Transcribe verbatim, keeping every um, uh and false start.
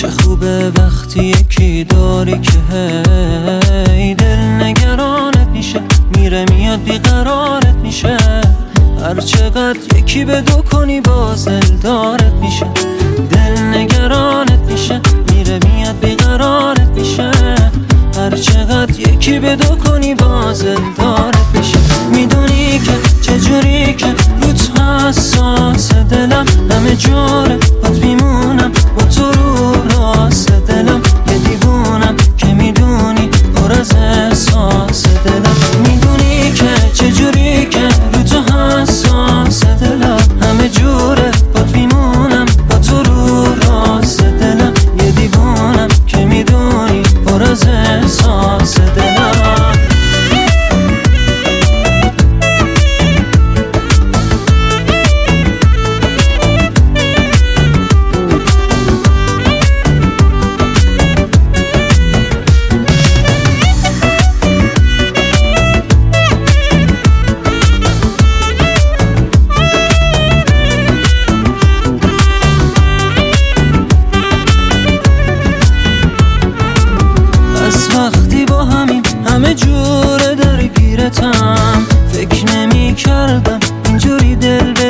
چه خوبه وقتی یکی داری که هی دل نگرانت میشه، میره میاد بیقرارت میشه. هر چقدر یکی به دو کنی باز دلدارت میشه، دل نگرانت میشه، میره میاد بیقرارت میشه. هر چقدر یکی به دو کنی باز دلدارت میشه. میدونی که چجوری که روت حساس دلم، همه جوره بات میمونم با تو رو راست دلم. یه دیوونم که میدونی پر از احساس دلم. میدونی که چجوری که روت حساس دلم، همه جوره بات میمونم با تو رو راست دلم. یه دیوونم که میدونی پر از احساس دلم. وقتی با همین همه جوره درگیرتم، فکر نمی کردم اینجوری دل